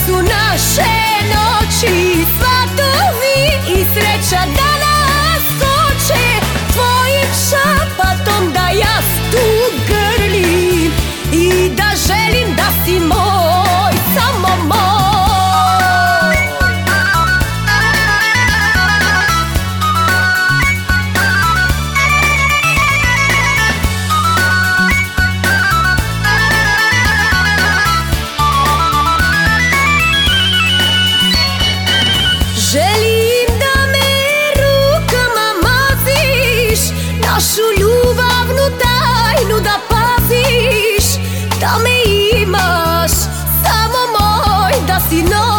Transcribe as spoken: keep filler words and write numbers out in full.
su naše noći, svatovi i sreća da nas koče. Tvojim šapatom da ja tu grlim i da želim da si moj, samo moj. Želim da me rukama maziš, našu ljubavnu tajnu da paziš, da me imaš, samo moj, da si noć.